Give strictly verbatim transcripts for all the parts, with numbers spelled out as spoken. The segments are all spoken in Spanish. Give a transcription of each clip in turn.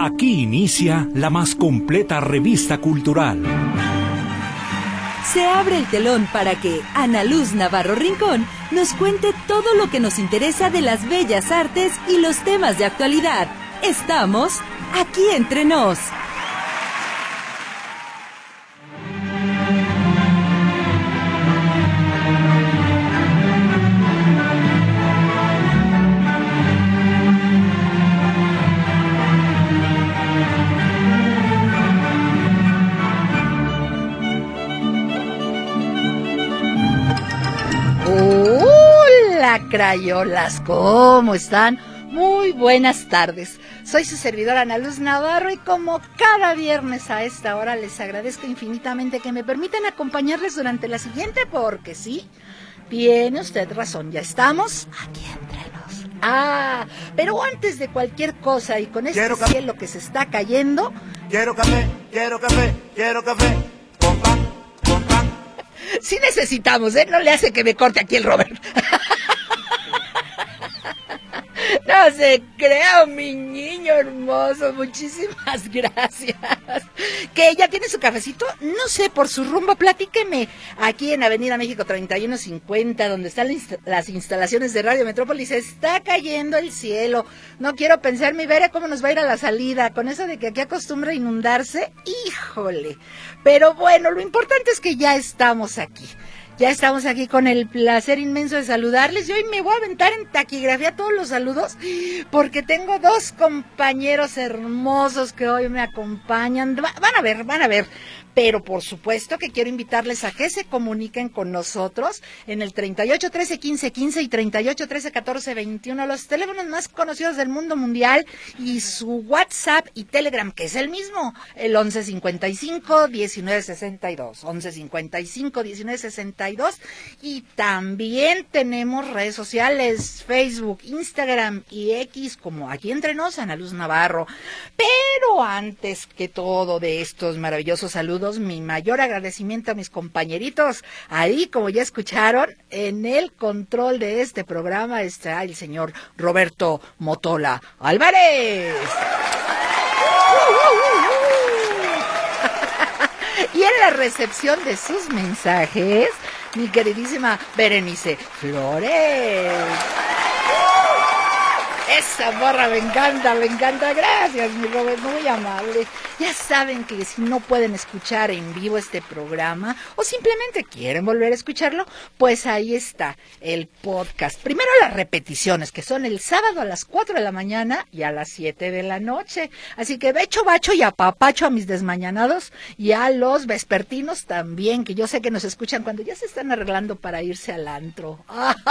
Aquí inicia la más completa revista cultural. Se abre el telón para que Ana Luz Navarro Rincón nos cuente todo lo que nos interesa de las bellas artes y los temas de actualidad. Estamos aquí entre nos. Crayolas, ¿cómo están? Muy buenas tardes. Soy su servidora Ana Luz Navarro y como cada viernes a esta hora les agradezco infinitamente que me permitan acompañarles durante la siguiente, porque sí, tiene usted razón, ya estamos aquí entre nos. Ah, pero antes de cualquier cosa y con este quiero cielo que se está cayendo... Quiero café, quiero café, quiero café, con pan, con pan. Sí necesitamos, ¿eh? No le hace que me corte aquí el Robert. No se crea, mi niño hermoso, muchísimas gracias. ¿Que ya tiene su cafecito? No sé, por su rumbo, platíqueme. Aquí en Avenida México treinta y uno cincuenta, donde están las instalaciones de Radio Metrópolis, está cayendo el cielo. No quiero pensar, mi Vera, cómo nos va a ir a la salida. Con eso de que aquí acostumbra a inundarse, híjole. Pero bueno, lo importante es que ya estamos aquí. Ya estamos aquí con el placer inmenso de saludarles. Y hoy me voy a aventar en taquigrafía todos los saludos porque tengo dos compañeros hermosos que hoy me acompañan. Van a ver, van a ver. Pero por supuesto que quiero invitarles a que se comuniquen con nosotros en el treinta y ocho, trece, quince, quince y treinta y ocho, trece, catorce, veintiuno, los teléfonos más conocidos del mundo mundial, y su WhatsApp y Telegram, que es el mismo, el once cincuenta y cinco, diecinueve sesenta y dos, once cincuenta y cinco, diecinueve sesenta y dos, y también tenemos redes sociales, Facebook, Instagram y X, como aquí entre nos, Ana Luz Navarro. Pero antes que todo de estos maravillosos saludos, mi mayor agradecimiento a mis compañeritos. Ahí, como ya escucharon, en el control de este programa está el señor Roberto Motola Álvarez. Y en la recepción de sus mensajes, mi queridísima Berenice Flores. Esa borra me encanta, me encanta. Gracias, mi Robert, muy amable. Ya saben que si no pueden escuchar en vivo este programa o simplemente quieren volver a escucharlo, pues ahí está el podcast. Primero las repeticiones, que son el sábado a las cuatro de la mañana y a las siete de la noche. Así que becho, bacho y apapacho a mis desmañanados y a los vespertinos también, que yo sé que nos escuchan cuando ya se están arreglando para irse al antro.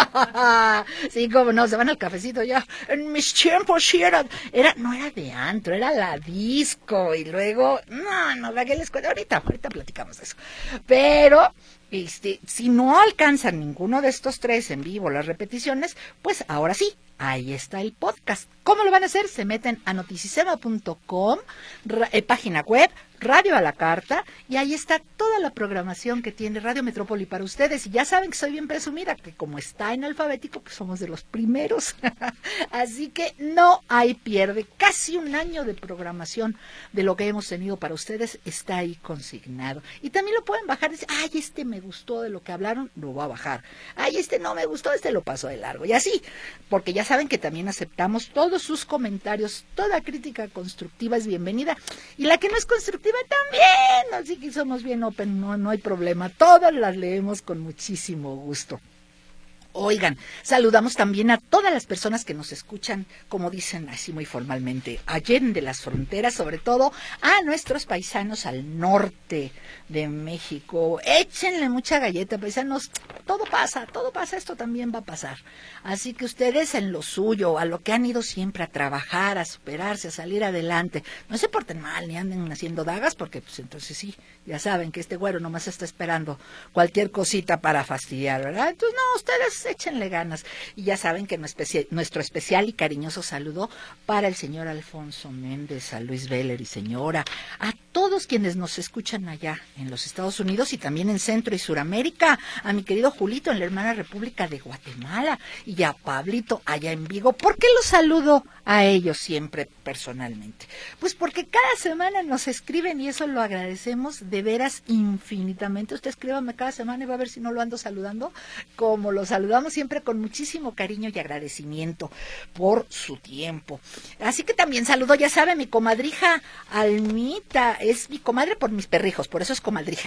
Sí, como no, se van al cafecito ya. En mis tiempos sí era, era, no era de antro, era la disco, y luego, no, no, ¿para qué les cuento? Ahorita, ahorita platicamos de eso. Pero, este, si no alcanzan ninguno de estos tres en vivo, las repeticiones, pues ahora sí, ahí está el podcast. ¿Cómo lo van a hacer? Se meten a noticicema punto com, eh, página web, Radio a la Carta, y ahí está toda la programación que tiene Radio Metrópoli para ustedes. Y ya saben que soy bien presumida, que como está en alfabético, pues somos de los primeros. Así que no hay pierde. Casi un año de programación de lo que hemos tenido para ustedes está ahí consignado. Y también lo pueden bajar y decir, ay, este me gustó de lo que hablaron, lo voy a bajar. Ay, este no me gustó, este lo paso de largo. Y así, porque ya saben que también aceptamos todos sus comentarios. Toda crítica constructiva es bienvenida. Y la que no es constructiva también, así que somos bien open, no, no hay problema, todas las leemos con muchísimo gusto. Oigan, saludamos también a todas las personas que nos escuchan, como dicen así muy formalmente, allende las fronteras, sobre todo a nuestros paisanos al norte de México. Échenle mucha galleta, paisanos, todo pasa, todo pasa, esto también va a pasar. Así que ustedes en lo suyo, a lo que han ido siempre, a trabajar, a superarse, a salir adelante, no se porten mal ni anden haciendo dagas, porque pues entonces sí, ya saben que este güero nomás está esperando cualquier cosita para fastidiar, ¿verdad? Entonces no, ustedes échenle ganas. Y ya saben que nuestro especial y cariñoso saludo para el señor Alfonso Méndez, a Luis Veller y señora, a todos todos quienes nos escuchan allá en los Estados Unidos y también en Centro y Suramérica, a mi querido Julito en la hermana República de Guatemala y a Pablito allá en Vigo. ¿Por qué los saludo a ellos siempre personalmente? Pues porque cada semana nos escriben y eso lo agradecemos de veras infinitamente. Usted escríbame cada semana y va a ver si no lo ando saludando, como lo saludamos siempre con muchísimo cariño y agradecimiento por su tiempo. Así que también saludo, ya sabe, mi comadrija Almita, es mi comadre por mis perrijos, por eso es comadrija.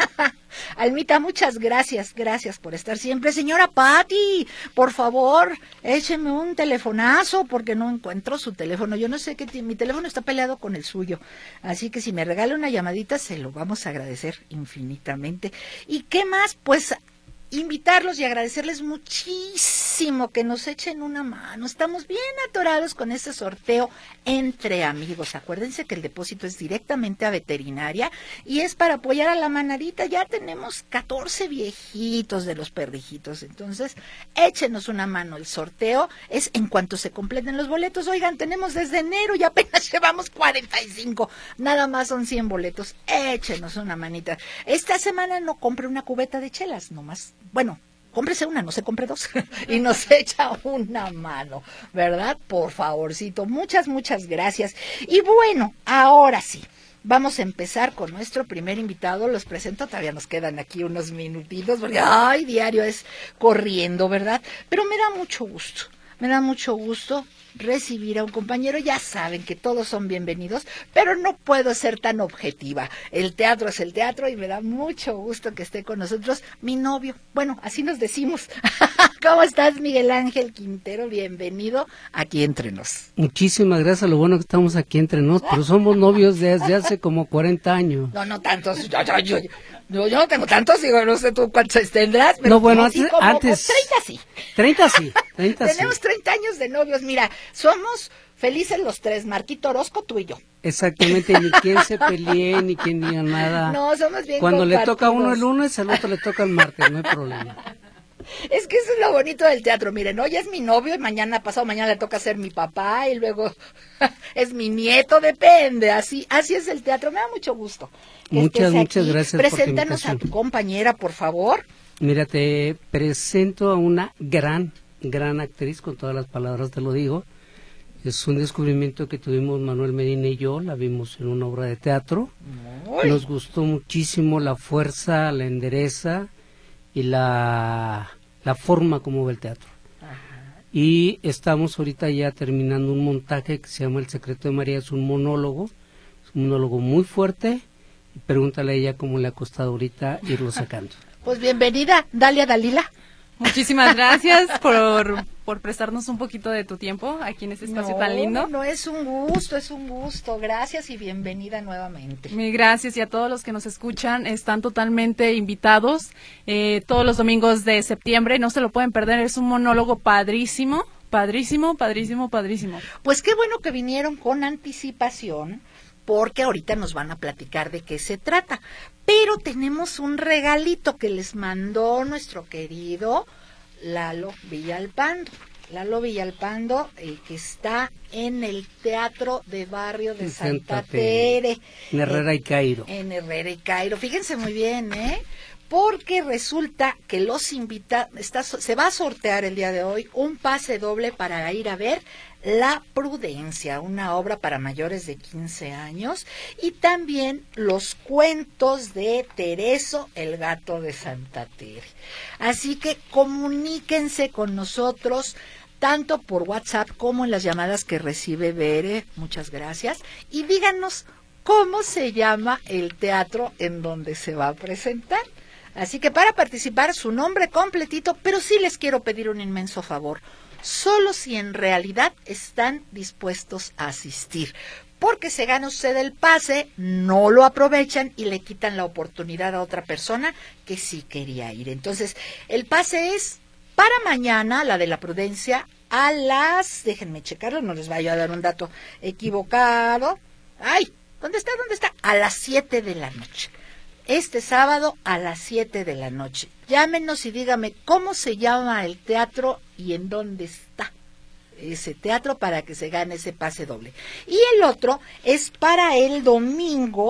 Almita, muchas gracias, gracias por estar siempre. Señora Patti, por favor, écheme un telefonazo porque no encuentro su teléfono. Yo no sé qué, mi teléfono está peleado con el suyo, así que si me regala una llamadita se lo vamos a agradecer infinitamente. ¿Y qué más? Pues invitarlos y agradecerles muchísimo que nos echen una mano. Estamos bien atorados con este sorteo entre amigos. Acuérdense que el depósito es directamente a veterinaria y es para apoyar a la manadita. Ya tenemos catorce viejitos de los perrijitos, entonces échenos una mano. El sorteo es en cuanto se completen los boletos. Oigan, tenemos desde enero y apenas llevamos cuarenta y cinco. Nada más son cien boletos. Échenos una manita. Esta semana no compre una cubeta de chelas, nomás. Bueno, cómprese una, no se compre dos, y nos echa una mano, ¿verdad? Por favorcito, muchas, muchas gracias. Y bueno, ahora sí, vamos a empezar con nuestro primer invitado. Los presento, todavía nos quedan aquí unos minutitos, porque, ay, diario es corriendo, ¿verdad? Pero me da mucho gusto, me da mucho gusto recibir a un compañero. Ya saben que todos son bienvenidos, pero no puedo ser tan objetiva. El teatro es el teatro y me da mucho gusto que esté con nosotros mi novio. Bueno, así nos decimos. ¿Cómo estás, Miguel Ángel Quintero? Bienvenido aquí entre nos. Muchísimas gracias, lo bueno que estamos aquí entre nos, pero somos novios desde hace como cuarenta años. No, no tantos, yo, yo, yo, yo, yo no tengo tantos, digo, no sé tú cuántos tendrás, pero no, bueno, sí, antes, como, antes treinta sí. treinta sí, treinta Tenemos sí. treinta años de novios, mira, somos felices los tres, Marquito Orozco, tú y yo. Exactamente, ni quien se pelee, ni quien diga nada. No, somos bien Cuando le compartidos. toca a uno el lunes, al otro le toca el martes, no hay problema. Es que eso es lo bonito del teatro. Miren, hoy es mi novio y mañana, pasado mañana le toca ser mi papá y luego es mi nieto, depende. Así así es el teatro. Me da mucho gusto que Muchas, estés muchas aquí. gracias por tu Preséntanos a tu invitación. compañera, por favor. Mira, te presento a una gran, gran actriz, con todas las palabras te lo digo. Es un descubrimiento que tuvimos Manuel Medina y yo, la vimos en una obra de teatro. Uy. Nos gustó muchísimo la fuerza, la endereza y la, la forma como ve el teatro. Ajá. Y estamos ahorita ya terminando un montaje que se llama El secreto de María, es un monólogo, es un monólogo muy fuerte, y pregúntale a ella cómo le ha costado ahorita irlo sacando. Pues bienvenida, Dalia Dalila. Muchísimas gracias por, por prestarnos un poquito de tu tiempo aquí en este espacio No, tan lindo. No, es un gusto, es un gusto. Gracias y bienvenida nuevamente. Mil gracias, y a todos los que nos escuchan, están totalmente invitados eh, todos los domingos de septiembre, no se lo pueden perder, es un monólogo padrísimo, padrísimo, padrísimo, padrísimo. Pues qué bueno que vinieron con anticipación, porque ahorita nos van a platicar de qué se trata. Pero tenemos un regalito que les mandó nuestro querido Lalo Villalpando. Lalo Villalpando, eh, que está en el Teatro de Barrio de En Santa, Santa Tere. Tere, en Herrera y Cairo. En Herrera y Cairo. Fíjense muy bien, ¿eh? Porque resulta que los invita, está, se va a sortear el día de hoy un pase doble para ir a ver La Prudencia, una obra para mayores de quince años, y también los cuentos de Tereso, el gato de Santa Tere. Así que comuníquense con nosotros tanto por WhatsApp como en las llamadas que recibe Bere, muchas gracias, y díganos cómo se llama el teatro en donde se va a presentar. Así que para participar, su nombre completito, pero sí les quiero pedir un inmenso favor, solo si en realidad están dispuestos a asistir, porque se gana usted el pase, no lo aprovechan y le quitan la oportunidad a otra persona que sí quería ir. Entonces, el pase es para mañana, la de La Prudencia, a las, déjenme checarlo, no les vaya a dar un dato equivocado. Ay, ¿dónde está? ¿Dónde está? A las siete de la noche. Este sábado a las siete de la noche. Llámenos y dígame cómo se llama el teatro y en dónde está ese teatro para que se gane ese pase doble. Y el otro es para el domingo,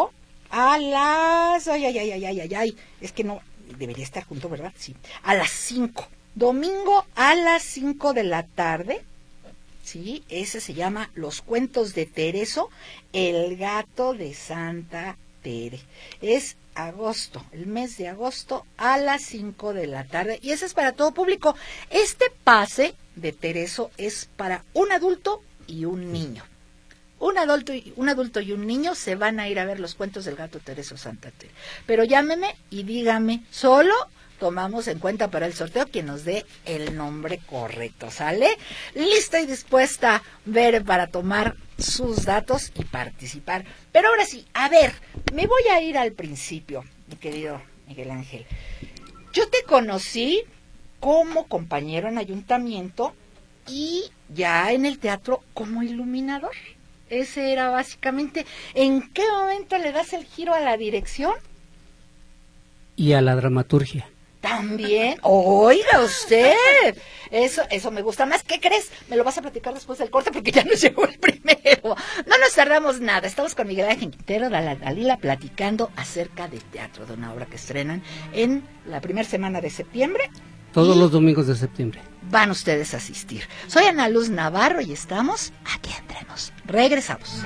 a las... Ay, ay, ay, ay, ay, ay, ay. Es que no, debería estar junto, ¿verdad? Sí. A las cinco. Domingo a las cinco de la tarde. Sí, ese se llama Los Cuentos de Tereso, el gato de Santa Tere. Es agosto, el mes de agosto a las cinco de la tarde. Y ese es para todo público. Este pase de Tereso es para un adulto y un niño. Un adulto, y, un adulto y un niño se van a ir a ver Los Cuentos del Gato Tereso Santa Tere. Pero llámeme y dígame, solo tomamos en cuenta para el sorteo quien nos dé el nombre correcto, ¿sale? Lista y dispuesta, Ver, para tomar sus datos y participar. Pero ahora sí, a ver, me voy a ir al principio, mi querido Miguel Ángel. Yo te conocí como compañero en ayuntamiento y ya en el teatro como iluminador. Ese era básicamente. ¿En qué momento le das el giro a la dirección? Y a la dramaturgia. También, oiga usted, eso eso me gusta más. ¿Qué crees? Me lo vas a platicar después del corte porque ya nos llegó el primero. No nos tardamos nada, estamos con Miguel Ángel Quintero de la Dalila platicando acerca de teatro, de una obra que estrenan en la primera semana de septiembre. Todos los domingos de septiembre. Van ustedes a asistir. Soy Ana Luz Navarro y estamos aquí entre nos. Regresamos.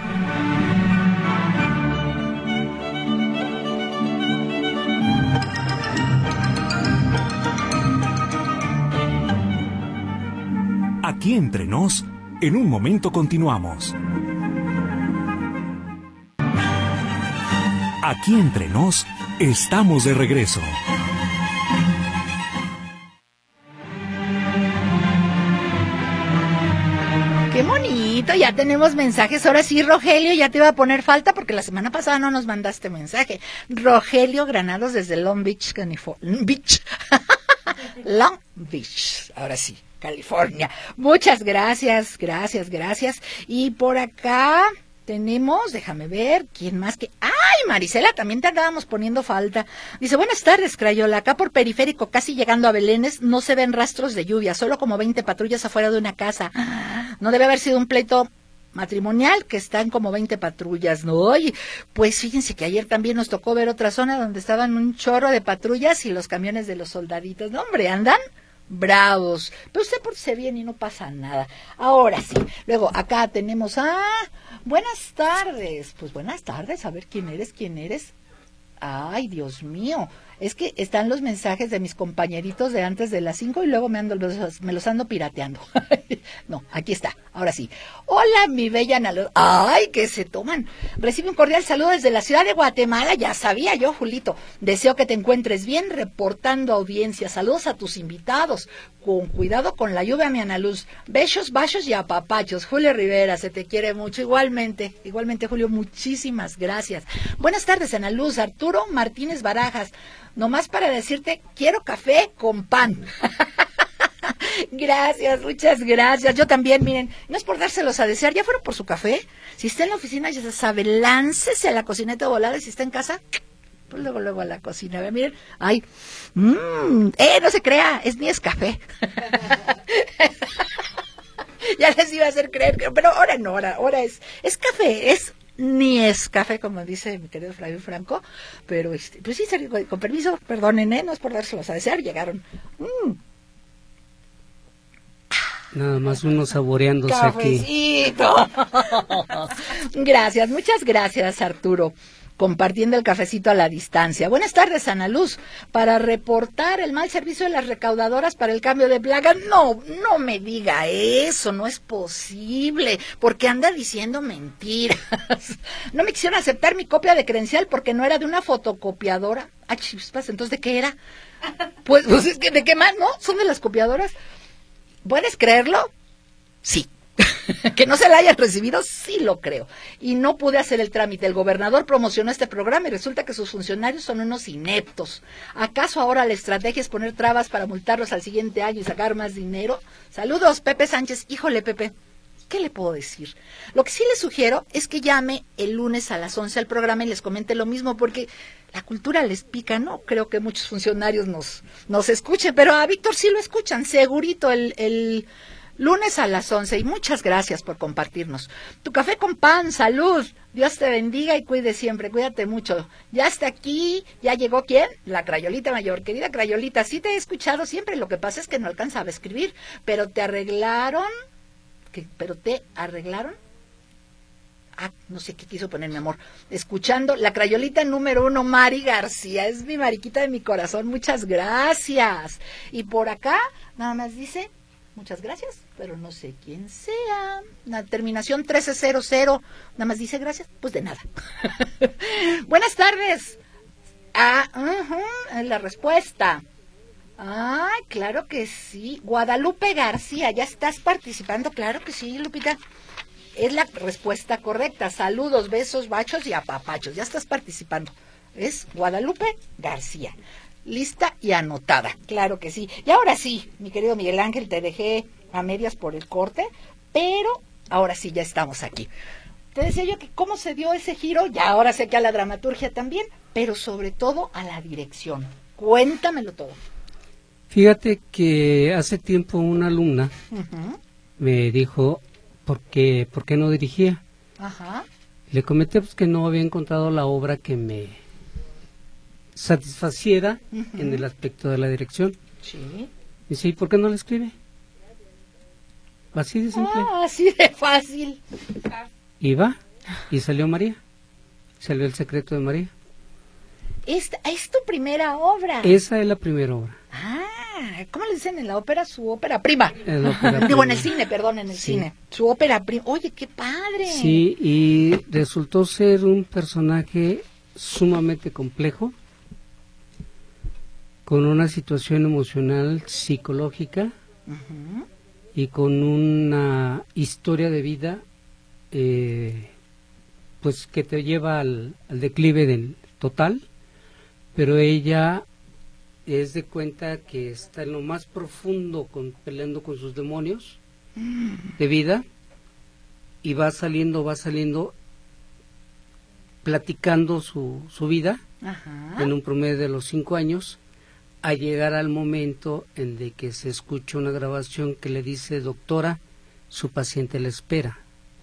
Aquí entre nos, en un momento continuamos. Aquí entre nos, estamos de regreso. ¡Qué bonito! Ya tenemos mensajes. Ahora sí, Rogelio, ya te iba a poner falta porque la semana pasada no nos mandaste mensaje. Rogelio Granados desde Long Beach, California. Beach. Long Beach. Ahora sí, California. Muchas gracias, gracias, gracias. Y por acá tenemos, déjame ver, ¿quién más que...? ¡Ay, Marisela! También te andábamos poniendo falta. Dice, buenas tardes, Crayola. Acá por Periférico, casi llegando a Belénes, no se ven rastros de lluvia, solo como veinte patrullas afuera de una casa. No debe haber sido un pleito matrimonial, que están como veinte patrullas, ¿no? Oye, pues fíjense que ayer también nos tocó ver otra zona donde estaban un chorro de patrullas y los camiones de los soldaditos. No, hombre, andan bravos. Pero usted pórtese bien y no pasa nada. Ahora sí. Luego, acá tenemos... Ah, buenas tardes. Pues buenas tardes. A ver, ¿quién eres? ¿Quién eres? Ay, Dios mío. Es que están los mensajes de mis compañeritos de antes de las cinco y luego me ando me los ando pirateando. No, aquí está. Ahora sí. Hola, mi bella Ana. Ay, que se toman. Recibe un cordial saludo desde la ciudad de Guatemala. Ya sabía yo, Julito. Deseo que te encuentres bien reportando audiencia. Saludos a tus invitados. Con cuidado con la lluvia, mi Ana Luz. Besos, bachos y apapachos. Julio Rivera, se te quiere mucho. Igualmente, igualmente, Julio, muchísimas gracias. Buenas tardes, Ana Luz. Arturo Martínez Barajas. Nomás para decirte, quiero café con pan. Gracias, muchas gracias. Yo también, miren, no es por dárselos a desear, ¿ya fueron por su café? Si está en la oficina, ya se sabe, láncese a la cocineta volada, y si está en casa, pues luego, luego a la cocina. Miren, ay, mmm, eh, no se crea, es ni es café. Ya les iba a hacer creer, pero ahora no, ahora, ahora es, es café, es ni es café, como dice mi querido Flavio Franco, pero este, pues sí, con permiso, perdonen, ¿eh? No es por dárselos a desear, llegaron. Mm. Nada más uno saboreándose Cafecito. Aquí. Gracias, muchas gracias, Arturo. Compartiendo el cafecito a la distancia. Buenas tardes, Ana Luz. Para reportar el mal servicio de las recaudadoras para el cambio de placa. No, no me diga eso, no es posible, porque anda diciendo mentiras. No me quisieron aceptar mi copia de credencial porque no era de una fotocopiadora. Ah, chispas, ¿entonces de qué era? Pues, pues es que, ¿de qué más, no? ¿Son de las copiadoras? ¿Puedes creerlo? Sí. Que no se la hayan recibido, sí lo creo. Y no pude hacer el trámite. El gobernador promocionó este programa y resulta que sus funcionarios son unos ineptos. ¿Acaso ahora la estrategia es poner trabas para multarlos al siguiente año y sacar más dinero? Saludos, Pepe Sánchez. Híjole, Pepe, ¿qué le puedo decir? Lo que sí le sugiero es que llame el lunes a las once al programa y les comente lo mismo, porque la cultura les pica. No creo que muchos funcionarios nos, nos escuchen, pero a Víctor sí lo escuchan, segurito, el... el lunes a las once, y muchas gracias por compartirnos. Tu café con pan, salud. Dios te bendiga y cuide siempre, cuídate mucho. Ya está aquí, ya llegó ¿quién? La Crayolita Mayor. Querida Crayolita, sí te he escuchado siempre, lo que pasa es que no alcanzaba a escribir, pero te arreglaron, ¿qué? ¿Pero te arreglaron? Ah, no sé qué quiso poner mi amor. Escuchando, la Crayolita número uno, Mari García, es mi mariquita de mi corazón, muchas gracias. Y por acá, nada más dice... Muchas gracias, pero no sé quién sea. La terminación trece cero cero, nada más dice gracias, pues de nada. Buenas tardes. Ah, uh-huh, la respuesta. Ay, claro que sí. Guadalupe García, ya estás participando, claro que sí, Lupita. Es la respuesta correcta. Saludos, besos, bachos y apapachos. Ya estás participando. Es Guadalupe García. Lista y anotada, claro que sí. Y ahora sí, mi querido Miguel Ángel, te dejé a medias por el corte, pero ahora sí ya estamos aquí. Te decía yo que cómo se dio ese giro, ya ahora sé que a la dramaturgia también, pero sobre todo a la dirección. Cuéntamelo todo. Fíjate que hace tiempo una alumna Uh-huh. me dijo por qué, por qué no dirigía. Ajá. Le comenté pues, que no había encontrado la obra que me satisfaciera Uh-huh. en el aspecto de la dirección. Sí. Dice, ¿y por qué no la escribe? Así de simple. Ah, así de fácil. Y va, y salió María. Salió El secreto de María. Esta es tu primera obra. Esa es la primera obra. Ah, ¿cómo le dicen en la ópera? Su ópera prima. Es la ópera Digo, prima. en el cine, perdón, en el Sí. cine. Su ópera prima. Oye, qué padre. Sí, y resultó ser un personaje sumamente complejo, con una situación emocional, psicológica, Uh-huh. y con una historia de vida eh, pues que te lleva al, al declive del total, pero ella es de cuenta que está en lo más profundo con, peleando con sus demonios de vida, y va saliendo, va saliendo platicando su, su vida Ajá. en un promedio de los cinco años, a llegar al momento en de que se escucha una grabación que le dice, doctora, su paciente la espera.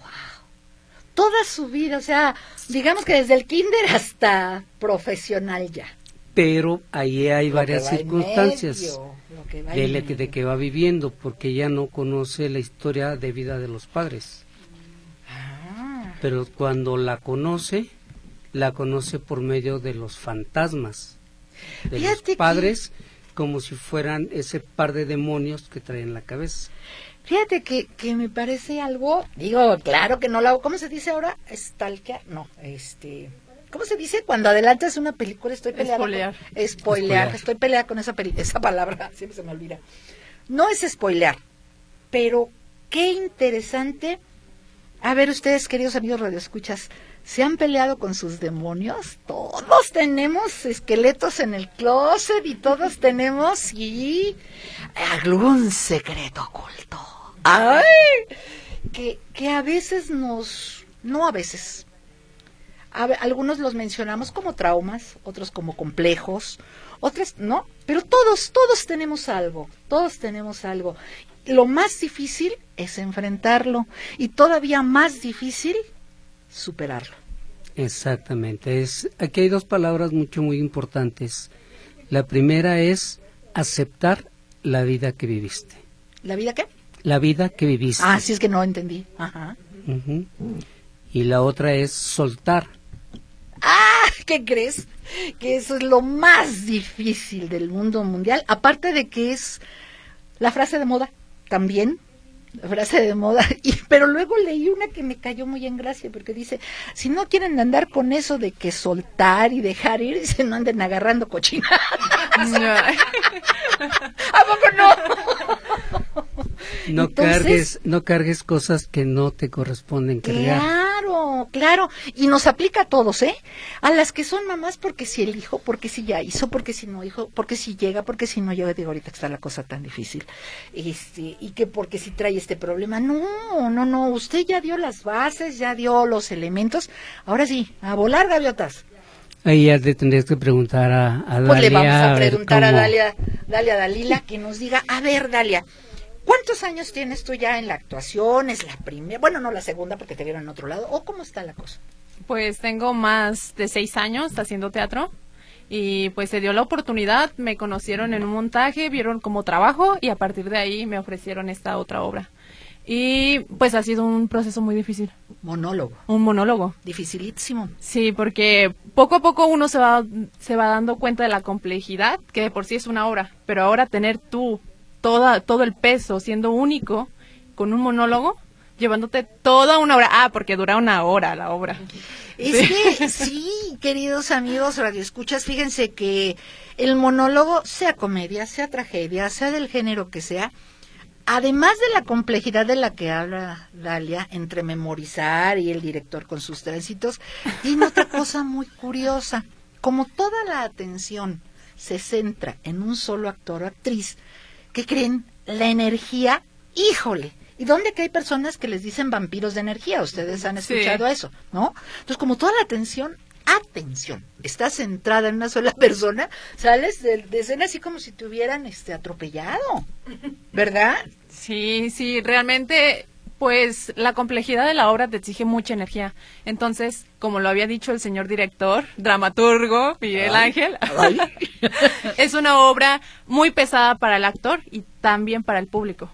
Toda su vida, o sea, digamos que desde el kinder hasta profesional ya. Pero ahí hay Lo varias que va en circunstancias medio, lo que va de, en la que, de medio. que va viviendo, porque ella no conoce la historia de vida de los padres. Ah, Pero cuando la conoce, la conoce por medio de los fantasmas de Fíjate los que- padres, como si fueran ese par de demonios que traen en la cabeza. fíjate que, que me parece algo, digo, claro que no lo hago, ¿cómo se dice ahora? Stalkear, no, este, ¿cómo se dice? Cuando adelantas una película, estoy peleada. Spoilear. Con, spoilear, Spoilear. estoy peleada con esa, peli- esa palabra, siempre se me olvida. No es spoilear, pero qué interesante. A ver, ustedes, queridos amigos radioescuchas, ¿se han peleado con sus demonios? Todos tenemos esqueletos en el closet y todos tenemos y algún secreto oculto. ¡Ay! Que, que a veces nos... No a veces. A ve- algunos los mencionamos como traumas, otros como complejos, otros no, pero todos, todos tenemos algo, todos tenemos algo. Lo más difícil es enfrentarlo y todavía más difícil superarlo. Exactamente. Es, aquí hay dos palabras mucho muy importantes. La primera es aceptar la vida que viviste. ¿La vida qué? La vida que viviste. Ah, sí, es que no entendí. Ajá. Ujú. Y la otra es soltar. Ah, ¿qué crees? Que eso es lo más difícil del mundo mundial, aparte de que es la frase de moda también, la frase de moda, y, pero luego leí una que me cayó muy en gracia, porque dice, si no quieren andar con eso de que soltar y dejar ir, dice, no anden agarrando cochinadas. ¿A poco no? No Entonces, cargues, no cargues cosas que no te corresponden cargar. Claro, claro, y nos aplica a todos, ¿eh? A las que son mamás, porque si el hijo, porque si ya hizo, porque si no hizo, porque si llega, porque si no llega, digo, ahorita que está la cosa tan difícil, este, y que porque si trae este problema, no, no, no, usted ya dio las bases, ya dio los elementos, ahora sí, a volar gaviotas. Ahí ya te tendrías que preguntar a, a Dalia. Pues le vamos a ver preguntar a cómo- Dalia, Dalia Dalila, que nos diga, a ver, Dalia, ¿cuántos años tienes tú ya en la actuación? ¿Es la primera? Bueno, no la segunda porque te vieron en otro lado. ¿O cómo está la cosa? Pues tengo más de seis años haciendo teatro y pues se dio la oportunidad, me conocieron en un montaje, vieron como trabajo y a partir de ahí me ofrecieron esta otra obra. Y pues ha sido un proceso muy difícil. Monólogo. Un monólogo. Dificilísimo. Sí, porque poco a poco uno se va, se va dando cuenta de la complejidad, que de por sí es una obra, pero ahora tener tú toda, todo el peso siendo único con un monólogo, llevándote toda una hora. Ah, porque dura una hora la obra. Es sí. que, sí, queridos amigos radioescuchas, fíjense que el monólogo, sea comedia, sea tragedia, sea del género que sea, además de la complejidad de la que habla Dalia, entre memorizar y el director con sus tránsitos, tiene otra cosa muy curiosa. Como toda la atención se centra en un solo actor o actriz, ¿qué creen? La energía, híjole. ¿Y dónde que hay personas que les dicen vampiros de energía? Ustedes han escuchado sí. eso, ¿no? Entonces, como toda la atención, atención, está centrada en una sola persona, sales de, de escena así como si te hubieran este, atropellado, ¿verdad? Sí, sí, realmente, pues, la complejidad de la obra te exige mucha energía. Entonces, como lo había dicho el señor director, dramaturgo, Miguel ay, Ángel, ay. es una obra muy pesada para el actor y también para el público.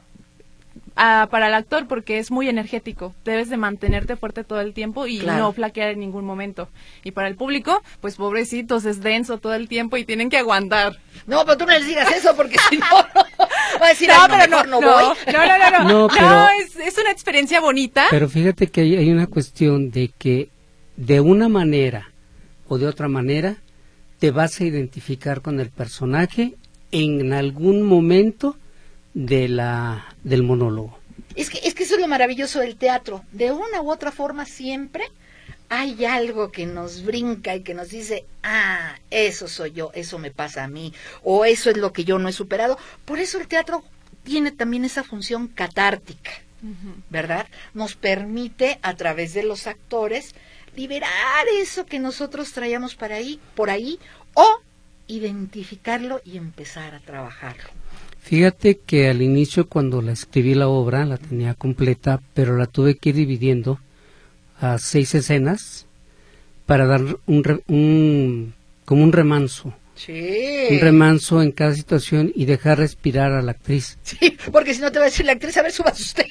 Uh, para el actor porque es muy energético, debes de mantenerte fuerte todo el tiempo y claro. no flaquear en ningún momento. Y para el público, pues pobrecitos, es denso todo el tiempo y tienen que aguantar. No, pero tú no les digas eso porque si no, va a decir, no, ay, no, pero no, no, no voy. No, no, no, no, no, pero, no es, es una experiencia bonita. Pero fíjate que hay, hay una cuestión de que de una manera o de otra manera te vas a identificar con el personaje en algún momento de la del monólogo. Es que es que eso es lo maravilloso del teatro. De una u otra forma siempre hay algo que nos brinca y que nos dice, ah, eso soy yo, eso me pasa a mí, o eso es lo que yo no he superado. Por eso el teatro tiene también esa función catártica, uh-huh. ¿verdad? Nos permite a través de los actores liberar eso que nosotros traíamos para ahí, por ahí, o identificarlo y empezar a trabajarlo. Fíjate que al inicio cuando la escribí la obra la tenía completa, pero la tuve que ir dividiendo a seis escenas para dar un, re, un como un remanso. Sí. Un remanso en cada situación y dejar respirar a la actriz. Sí, porque si no te va a decir la actriz, a ver, subas usted.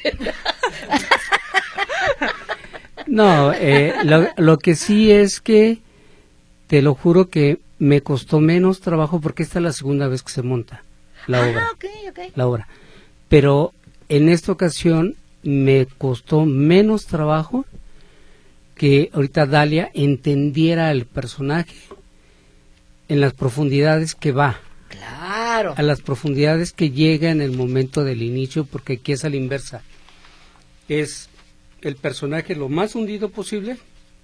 No, eh, lo, lo que sí es que te lo juro que me costó menos trabajo porque esta es la segunda vez que se monta. La ah, obra, okay, okay. la obra, pero en esta ocasión me costó menos trabajo que ahorita Dalia entendiera el personaje en las profundidades que va, claro, a las profundidades que llega en el momento del inicio, porque aquí es a la inversa, es el personaje lo más hundido posible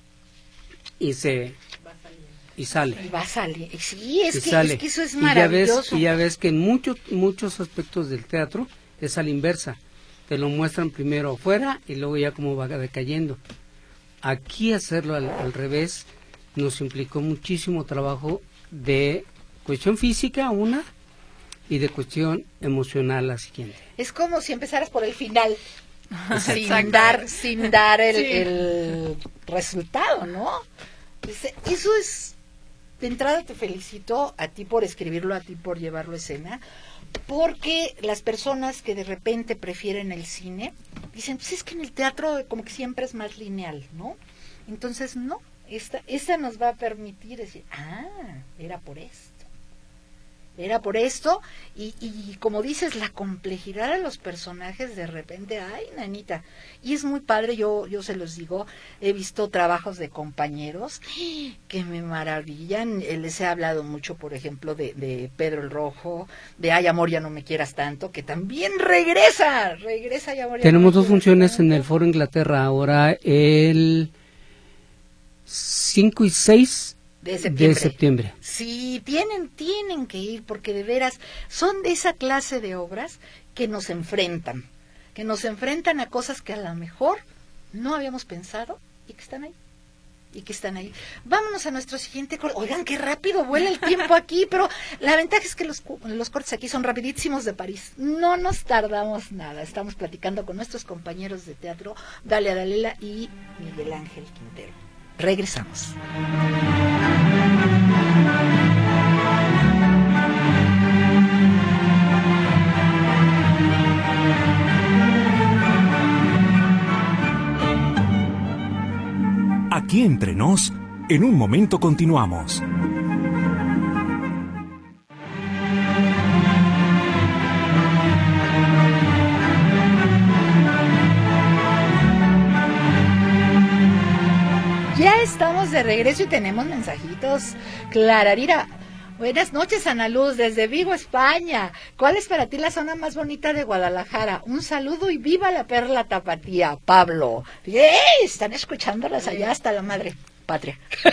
y se y sale. Y va a salir. Sí, es, que, sale. es que eso es y maravilloso. Ya ves, y ya ves que en muchos muchos aspectos del teatro es a la inversa. Te lo muestran primero afuera y luego ya cómo va decayendo. Aquí hacerlo al, al revés nos implicó muchísimo trabajo de cuestión física, una, y de cuestión emocional, la siguiente. Es como si empezaras por el final. sin dar, sin dar el, sí. el resultado, ¿no? Eso es... De entrada te felicito a ti por escribirlo, a ti por llevarlo a escena, porque las personas que de repente prefieren el cine dicen, pues es que en el teatro como que siempre es más lineal, ¿no? Entonces, no, esta, esta nos va a permitir decir, ah, era por esto. Era por esto, y, y como dices, la complejidad de los personajes de repente, ay, nanita, y es muy padre, yo yo se los digo, he visto trabajos de compañeros que me maravillan, les he hablado mucho, por ejemplo, de, de Pedro el Rojo, de Ay, amor, ya no me quieras tanto, que también regresa, regresa Ay, amor, ya Tenemos no me dos funciones tanto. En el Foro Inglaterra ahora, el cinco y seis De septiembre. de septiembre. Sí, tienen, tienen que ir, porque de veras son de esa clase de obras que nos enfrentan, que nos enfrentan a cosas que a lo mejor no habíamos pensado y que están ahí, y que están ahí. Vámonos a nuestro siguiente corte. Oigan, qué rápido vuela el tiempo aquí, pero la ventaja es que los, los cortes aquí son rapidísimos de París. No nos tardamos nada. Estamos platicando con nuestros compañeros de teatro, Dalia Dalela y Miguel Ángel Quintero. Regresamos. Aquí entre nos, en un momento continuamos. Ya estamos de regreso y tenemos mensajitos. Clararira, buenas noches, Ana Luz, desde Vigo, España. ¿Cuál es para ti la zona más bonita de Guadalajara? Un saludo y viva la perla tapatía, Pablo. ¡Ey! Están escuchándolas allá hasta la madre patria.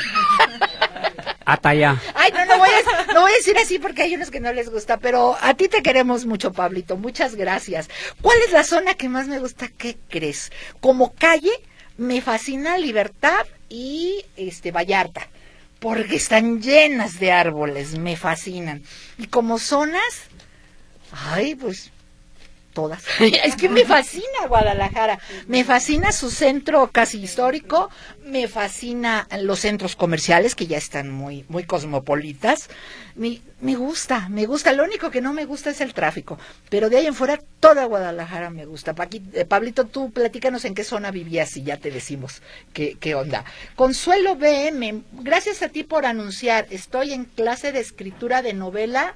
Hasta allá. Ay, no, no voy, a, no voy a decir así porque hay unos que no les gusta, pero a ti te queremos mucho, Pablito. Muchas gracias. ¿Cuál es la zona que más me gusta? ¿Qué crees? Como calle, me fascina Libertad y este Vallarta, porque están llenas de árboles, me fascinan. Y como zonas, ay, pues todas. Es que me fascina Guadalajara, me fascina su centro casi histórico, me fascina los centros comerciales que ya están muy muy cosmopolitas. Me, me gusta, me gusta. Lo único que no me gusta es el tráfico, pero de ahí en fuera toda Guadalajara me gusta. Paqui, eh, Pablito, tú platícanos en qué zona vivías y ya te decimos qué, qué onda. Consuelo B M, gracias a ti por anunciar. Estoy en clase de escritura de novela.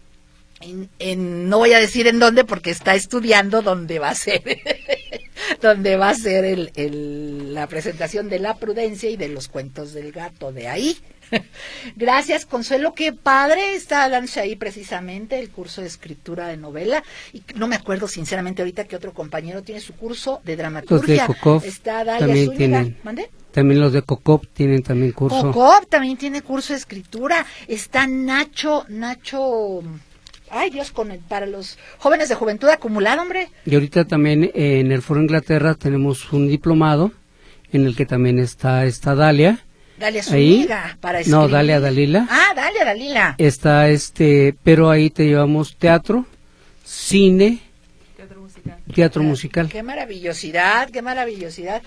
En, en, no voy a decir en dónde porque está estudiando dónde va a ser dónde va a ser el, el, la presentación de La Prudencia y de los cuentos del gato, de ahí. Gracias, Consuelo, qué padre, está dándose ahí precisamente el curso de escritura de novela, y no me acuerdo sinceramente ahorita que otro compañero tiene su curso de dramaturgia. Los de Cocop está Dalia también Zúñiga. tienen. ¿Mande? También los de Cocop tienen también curso. Cocop también tiene curso de escritura. Está Nacho, Nacho... Ay, Dios, con el, para los jóvenes de Juventud Acumulada, hombre. Y ahorita también eh, en el Foro Inglaterra tenemos un diplomado en el que también está esta Dalia. Dalia Zúñiga, para escribir. No, Dalia Dalila. Ah, Dalia Dalila. Está este, pero ahí te llevamos teatro, cine, Teatro musical. teatro musical. Qué maravillosidad, qué maravillosidad.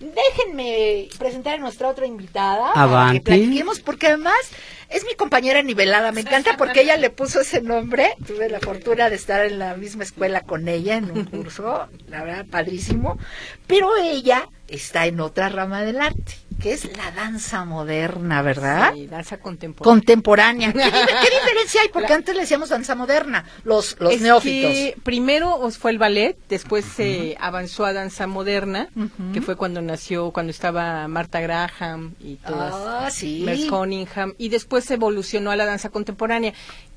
Déjenme presentar a nuestra otra invitada. Avanti. Para que platiquemos, porque además es mi compañera nivelada. Me encanta porque ella le puso ese nombre. Tuve la fortuna de estar en la misma escuela con ella en un curso, la verdad, padrísimo. Pero ella está en otra rama del arte, que es la danza moderna, ¿verdad? Sí, danza contemporánea. Contemporánea. ¿Qué, ¿Qué diferencia hay? Porque antes le decíamos danza moderna, los, los es neófitos. Que primero os fue el ballet, después se uh-huh. avanzó a danza moderna, uh-huh. que fue cuando nació, cuando estaba Martha Graham y todas, ah, sí. Merce Cunningham, y después evolucionó a la danza contemporánea,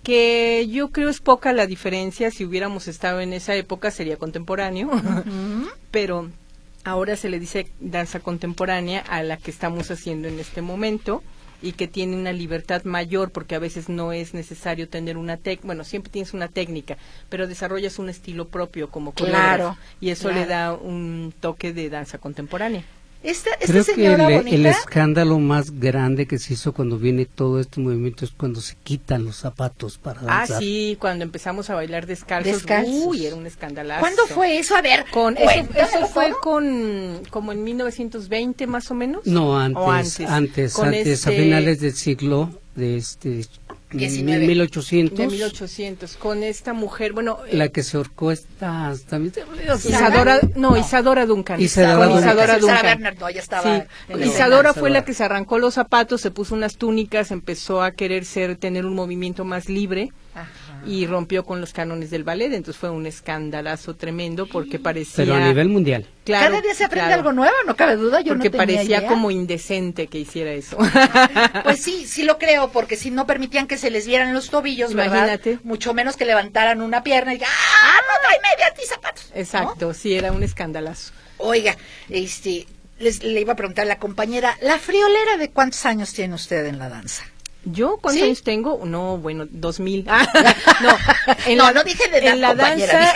que yo creo es poca la diferencia. Si hubiéramos estado en esa época sería contemporáneo, uh-huh. pero ahora se le dice danza contemporánea a la que estamos haciendo en este momento, y que tiene una libertad mayor, porque a veces no es necesario tener una técnica, bueno, siempre tienes una técnica, pero desarrollas un estilo propio como coreógrafo, claro, y eso claro. le da un toque de danza contemporánea. Esta, esta Creo señora que el, bonita, el escándalo más grande que se hizo cuando viene todo este movimiento es cuando se quitan los zapatos para danzar. Ah, sí, cuando empezamos a bailar descalzos, descalzos. uy, era un escandalazo. ¿Cuándo fue eso? A ver, con eso, eso fue todo. con como en mil novecientos veinte más o menos. No, antes, o antes, antes, con antes este... a finales del siglo de este diecinueve. mil ochocientos. De mil ochocientos, con esta mujer, bueno... La eh, que se ahorcó esta... También, Isadora, no, Isadora Duncan. Isadora con Duncan. Isadora Duncan. Sara Bernard, no, ya estaba Sí. en Isadora el fue la que se arrancó los zapatos, se puso unas túnicas, empezó a querer ser, tener un movimiento más libre. Ajá. Y rompió con los cánones del ballet, entonces fue un escandalazo tremendo porque parecía... Pero a nivel mundial. Claro, cada día se aprende claro. algo nuevo, no cabe duda, yo porque no tenía parecía idea. como indecente que hiciera eso. Pues sí, sí lo creo, porque si no permitían que se les vieran los tobillos, imagínate. ¿verdad? Mucho menos que levantaran una pierna y digan, ¡ah, no trae medias ni zapatos! Exacto, ¿no? Sí, era un escandalazo. Oiga, este, les, le iba a preguntar a la compañera, ¿la friolera de cuántos años tiene usted en la danza? ¿Yo cuántos ¿Sí? años tengo? No, bueno, dos mil. Ah, no, en no, la, no dije de en la danza.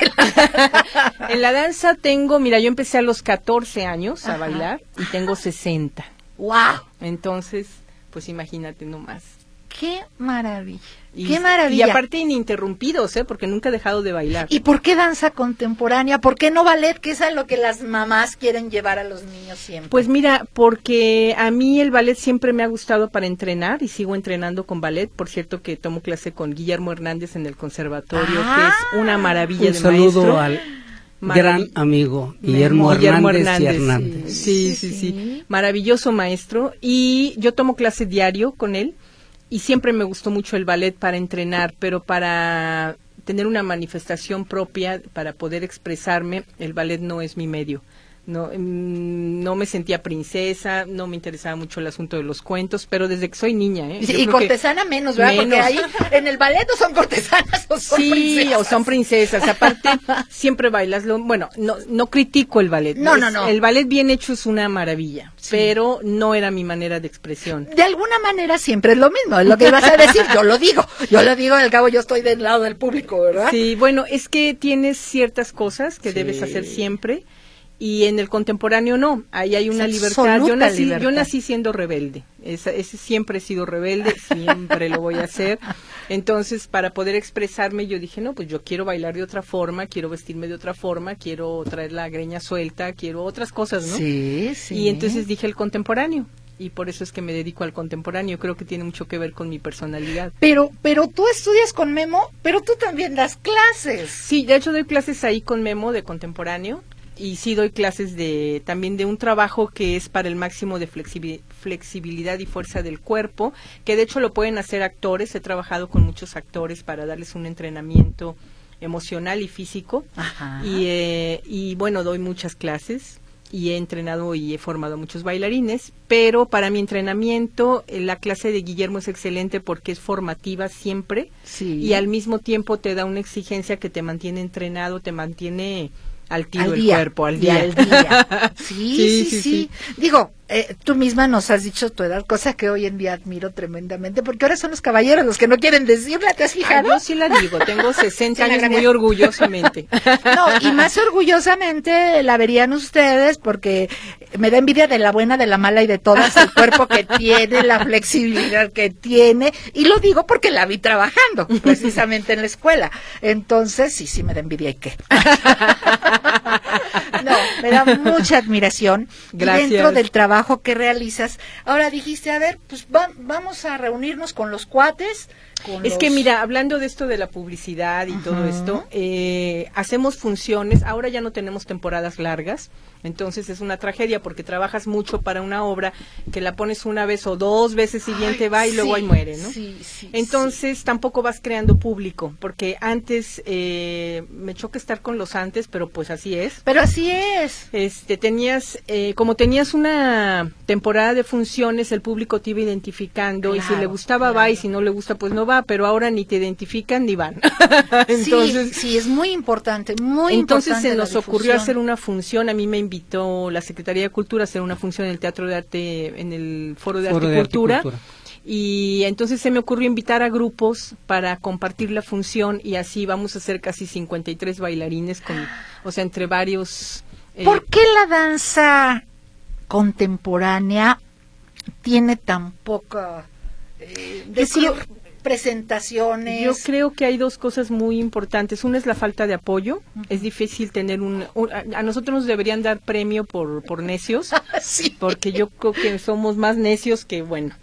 La... en la danza tengo, mira, yo empecé a los catorce años a Ajá. bailar y tengo sesenta. ¡Wow! Entonces, pues imagínate nomás. Qué maravilla. Y, Qué maravilla. Y aparte ininterrumpidos, ¿eh? Porque nunca he dejado de bailar. ¿Y por qué danza contemporánea? ¿Por qué no ballet? Que es a lo que las mamás quieren llevar a los niños siempre. Pues mira, porque a mí el ballet siempre me ha gustado para entrenar y sigo entrenando con ballet. Por cierto que tomo clase con Guillermo Hernández en el conservatorio, Ah, que es una maravilla Un de saludo maestro. al Marav- gran amigo Guillermo, Guillermo Hernández, y Hernández, Hernández. Sí, sí, sí, sí. Maravilloso maestro. Y yo tomo clase diario con él. Y siempre me gustó mucho el ballet para entrenar, pero para tener una manifestación propia, para poder expresarme, el ballet no es mi medio. No, mm, no me sentía princesa, no me interesaba mucho el asunto de los cuentos, pero desde que soy niña, ¿eh? Sí, Yo y creo que cortesana menos, ¿verdad? Porque menos. ahí en el ballet o son cortesanas o son Sí, princesas. o son princesas. Aparte, siempre bailas lo... Bueno, no, no critico el ballet. No, Es- no, no. El ballet bien hecho es una maravilla, Sí. pero no era mi manera de expresión. De alguna manera siempre es lo mismo, es lo que ibas a decir, yo lo digo, yo lo digo, al cabo yo estoy del lado del público, ¿verdad? Sí, bueno, es que tienes ciertas cosas que Sí. debes hacer siempre y en el contemporáneo no, ahí hay una Es libertad. Yo absoluta nací, libertad. yo nací siendo rebelde, Esa, ese siempre he sido rebelde, siempre lo voy a hacer. Entonces, para poder expresarme, yo dije, no, pues yo quiero bailar de otra forma, quiero vestirme de otra forma, quiero traer la greña suelta, quiero otras cosas, ¿no? Sí, sí. Y entonces dije el contemporáneo. Y por eso es que me dedico al contemporáneo. Creo que tiene mucho que ver con mi personalidad. Pero, pero tú estudias con Memo, pero tú también das clases. Sí, de hecho doy clases ahí con Memo de contemporáneo y sí doy clases de también de un trabajo que es para el máximo de flexibi- flexibilidad y fuerza del cuerpo, que de hecho lo pueden hacer actores. He trabajado con muchos actores para darles un entrenamiento emocional y físico. Ajá. Y, eh, y bueno, doy muchas clases y he entrenado y he formado a muchos bailarines, pero para mi entrenamiento eh, la clase de Guillermo es excelente porque es formativa siempre Sí. y al mismo tiempo te da una exigencia que te mantiene entrenado, te mantiene al tiro Al el día, cuerpo, al y día. al día. Sí, sí, Sí, sí, sí, sí. Digo, eh, tú misma nos has dicho tu edad, cosa que hoy en día admiro tremendamente, porque ahora son los caballeros los que no quieren decirla, ¿te has Ah, fijado? yo sí la digo, tengo sesenta Sí, la años gran- muy orgullosamente. No, y más orgullosamente la verían ustedes, porque me da envidia de la buena, de la mala y de todas, el cuerpo que tiene, la flexibilidad que tiene, y lo digo porque la vi trabajando, precisamente en la escuela. Entonces, sí, sí me da envidia, ¿y qué? No, me da mucha admiración. Gracias. Y dentro del trabajo que realizas, ahora dijiste, a ver, pues va- vamos a reunirnos con los cuates. Con Es los- que mira, hablando de esto de la publicidad y todo esto, eh, hacemos funciones, ahora ya no tenemos temporadas largas, entonces es una tragedia porque trabajas mucho para una obra que la pones una vez o dos veces siguiente Ay, va y luego sí, ahí muere, ¿no? sí, sí, Entonces tampoco vas creando público, porque antes, eh, me choca estar con los antes, pero pues así es. Pero así es. Este, tenías, eh, como tenías una temporada de funciones, el público te iba identificando y si Claro, le gustaba claro. va y si no le gusta pues no va, pero ahora ni te identifican ni van. Entonces, sí, sí, es muy importante, muy entonces importante. se la nos ocurrió difusión. hacer una función, a mí me invitó la Secretaría de Cultura a hacer una función en el Teatro de Arte, en el Foro de Foro Arte y de Arte y Cultura. Cultura. Y entonces se me ocurrió invitar a grupos para compartir la función y así vamos a hacer casi cincuenta y tres bailarines, con, o sea, entre varios... eh, ¿Por qué la danza contemporánea tiene tan poca, eh, decir, creo- presentaciones? Yo creo que hay dos cosas muy importantes. Una es la falta de apoyo. Es difícil tener un, un- a a nosotros nos deberían dar premio por por necios, Sí. porque yo creo que somos más necios que bueno.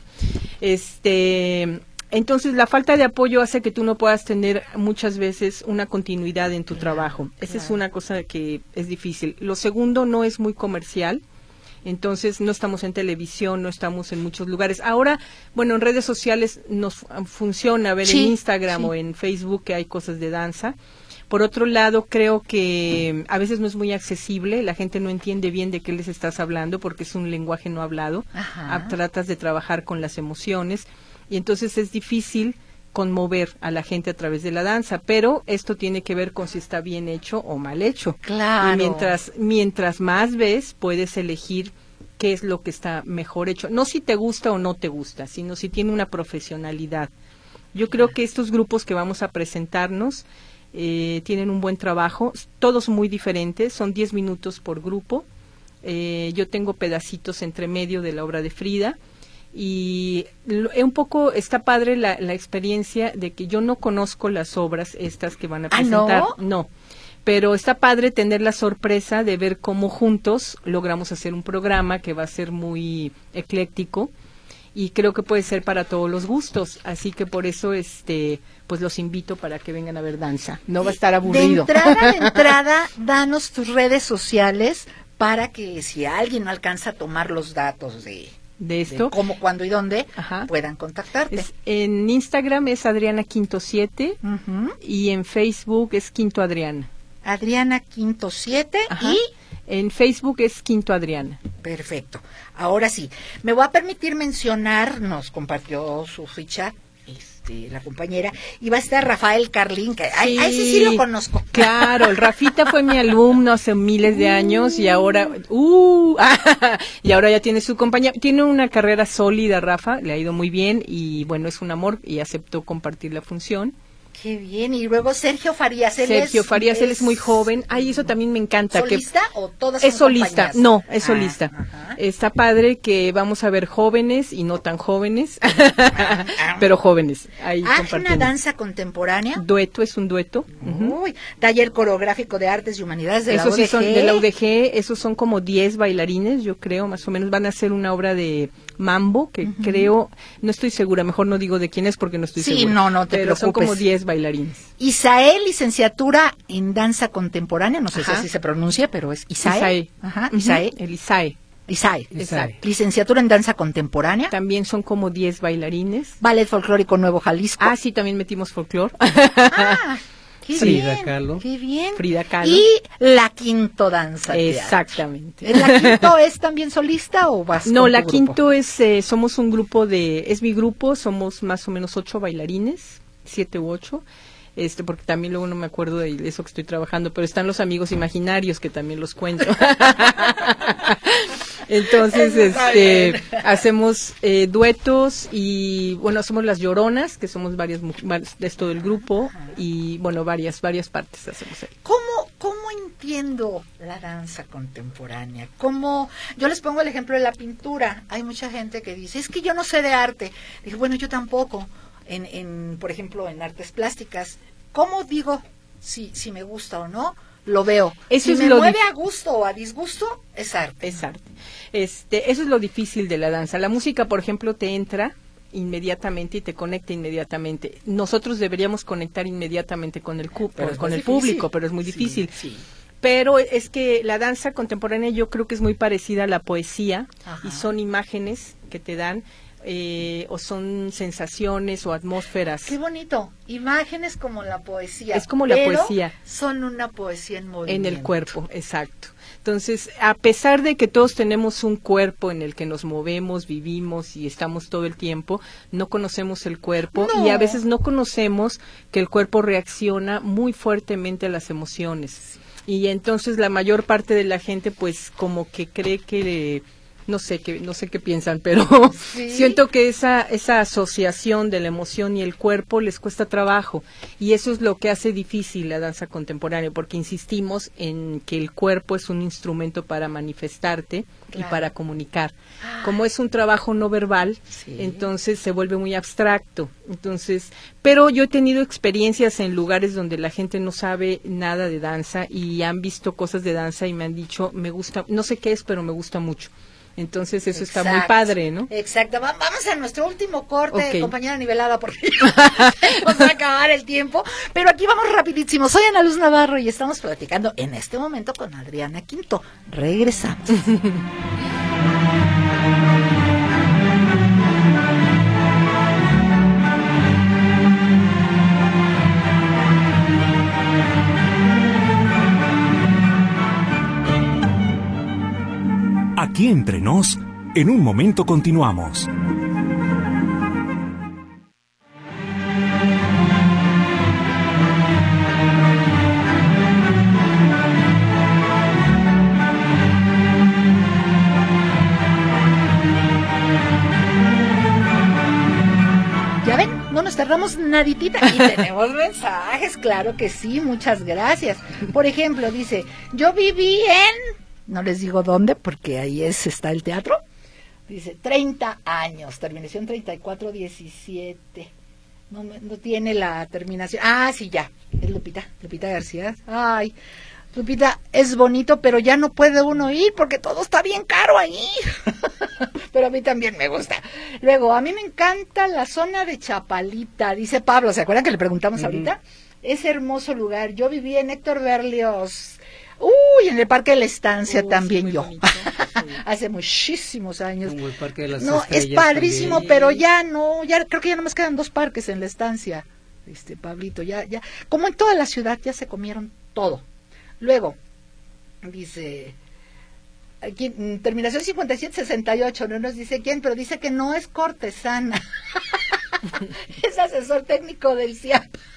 Este, entonces la falta de apoyo hace que tú no puedas tener muchas veces una continuidad en tu trabajo. Esa es una cosa que es difícil. Lo segundo, no es muy comercial. Entonces no estamos en televisión, no estamos en muchos lugares. Ahora, bueno, en redes sociales nos fu- funciona ver Sí, en Instagram sí. o en Facebook que hay cosas de danza. Por otro lado, creo que a veces no es muy accesible, la gente no entiende bien de qué les estás hablando porque es un lenguaje no hablado. Ajá. Ah, tratas de trabajar con las emociones y entonces es difícil conmover a la gente a través de la danza, pero esto tiene que ver con si está bien hecho o mal hecho. Claro. Y mientras, mientras más ves, puedes elegir qué es lo que está mejor hecho. No si te gusta o no te gusta, sino si tiene una profesionalidad. Yo creo que estos grupos que vamos a presentarnos eh, tienen un buen trabajo, todos muy diferentes, son diez minutos por grupo. Eh, yo tengo pedacitos entre medio de la obra de Frida y lo, un poco está padre la, la experiencia de que yo no conozco las obras estas que van a presentar. ¿Ah, no? No. Pero está padre tener la sorpresa de ver cómo juntos logramos hacer un programa que va a ser muy ecléctico y creo que puede ser para todos los gustos, así que por eso este pues los invito para que vengan a ver danza. No va a estar aburrido. De entrada, de entrada, danos tus redes sociales para que si alguien no alcanza a tomar los datos de, de esto, de cómo, cuándo y dónde, Ajá. puedan contactarte. Es, en Instagram es Adriana Quinto siete Uh-huh. y en Facebook es Quinto Adriana. Adriana Quinto siete Ajá. y... En Facebook es Quinto Adriana. Perfecto. Ahora sí, me voy a permitir mencionar, nos compartió su ficha este, la compañera, y va a estar Rafael Carlín, que ay, Sí. ay, sí, sí lo conozco. Claro, el Rafita fue mi alumno hace miles de años y ahora, uh, y ahora ya tiene su compañía. Tiene una carrera sólida, Rafa, le ha ido muy bien y bueno, es un amor y aceptó compartir la función. Qué bien, y luego Sergio Farías. Él Sergio es, Farías, es, él es muy joven. Ay, eso también me encanta. ¿Solista que o todas Es son solista, compañías? no, es Ah, solista. ajá. Está padre que vamos a ver jóvenes y no tan jóvenes, pero jóvenes. Ahí Ah, una compartiendo. danza contemporánea. Dueto, es un dueto. Ujú. Uy, taller coreográfico de artes y humanidades de Esos la U D G. sí son de la U D G, esos son como diez bailarines, yo creo, más o menos. Van a hacer una obra de mambo, que uh-huh. creo, no estoy segura, mejor no digo de quién es porque no estoy sí, segura. no, no te pero preocupes. son como diez bailarines. Isae, licenciatura en danza contemporánea, no sé Ajá. si así se pronuncia, pero es Isae. Isae. Ajá, Uh-huh. Isae. El Isae. Isae. Isae. Licenciatura en danza contemporánea. También son como diez bailarines. Ballet folclórico Nuevo Jalisco. Ah, sí, también metimos folclore. Ah, qué Frida bien, Kahlo. qué bien. Frida Kahlo. Y la Quinto Danza Teatro. Exactamente. ¿La Quinto es también solista o vas No, con la tu grupo? Quinto es, eh, somos un grupo de, es mi grupo, somos más o menos ocho bailarines, siete u ocho, este, porque también luego no me acuerdo de eso que estoy trabajando, pero están los amigos imaginarios que también los cuento. Entonces, este, hacemos eh, duetos y, bueno, somos las Lloronas, que somos varias mujeres, de esto del grupo, y, bueno, varias, varias partes hacemos ahí. ¿Cómo, ¿Cómo entiendo la danza contemporánea? ¿Cómo? Yo les pongo el ejemplo de la pintura. Hay mucha gente que dice, es que yo no sé de arte. Dije, bueno, yo tampoco. En, en, por ejemplo, en artes plásticas. ¿Cómo digo si, si me gusta o no? Lo veo. Eso si es me lo mueve dif- a gusto o a disgusto, es arte. Es arte. Este, eso es lo difícil de la danza. La música, por ejemplo, te entra inmediatamente y te conecta inmediatamente. Nosotros deberíamos conectar inmediatamente con el, cu- Pero es con muy el difícil. público, pero es muy Sí, difícil. sí. Pero es que la danza contemporánea yo creo que es muy parecida a la poesía. Ajá. Y son imágenes que te dan eh, o son sensaciones o atmósferas. Qué bonito. Imágenes como la poesía. Es como la pero poesía. Son una poesía en movimiento. En el cuerpo, exacto. Entonces, a pesar de que todos tenemos un cuerpo en el que nos movemos, vivimos y estamos todo el tiempo, no conocemos el cuerpo No. y a veces no conocemos que el cuerpo reacciona muy fuertemente a las emociones. Y entonces la mayor parte de la gente pues como que cree que no sé qué no sé qué piensan, pero Sí. siento que esa esa asociación de la emoción y el cuerpo les cuesta trabajo y eso es lo que hace difícil la danza contemporánea, porque insistimos en que el cuerpo es un instrumento para manifestarte Claro. y para comunicar. Como es un trabajo no verbal, Sí. entonces se vuelve muy abstracto. Entonces, pero yo he tenido experiencias en lugares donde la gente no sabe nada de danza y han visto cosas de danza y me han dicho, me gusta, no sé qué es, pero me gusta mucho. Entonces eso está muy Exacto. padre, ¿no? Exacto. Va- Vamos a nuestro último corte, Ok. compañera nivelada, porque vamos a acabar el tiempo. Pero aquí vamos rapidísimo. Soy Ana Luz Navarro y estamos platicando en este momento con Adriana Quinto. Regresamos. Aquí entre nos, en un momento continuamos. Ya ven, no nos tardamos naditita y tenemos mensajes, claro que sí, muchas gracias. Por ejemplo, dice, yo viví en, no les digo dónde porque ahí es está el teatro, Dice, treinta años, terminación treinta y cuatro diecisiete. No, no tiene la terminación. Ah, sí, ya. Es Lupita, Lupita García. Ay, Lupita, es bonito, pero ya no puede uno ir porque todo está bien caro ahí. Pero a mí también me gusta. Luego, a mí me encanta la zona de Chapalita, dice Pablo. ¿Se acuerdan que le preguntamos uh-huh. ahorita? Es hermoso lugar. Yo viví en Héctor Berlioz. Uy, en el Parque de la Estancia uh, también sí, yo. Bonito, sí. Hace muchísimos años. Como el Parque de las No, es padrísimo, también. Pero ya no, ya creo que ya nomás quedan dos parques en la estancia. Este, Pablito, ya, ya, como en toda la ciudad, ya se comieron todo. Luego, dice, aquí, terminación cincuenta y siete sesenta y ocho, no nos dice quién, pero dice que no es cortesana. Es asesor técnico del C I A P.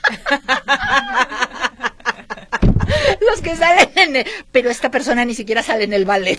Los que salen en el, pero esta persona ni siquiera sale en el ballet.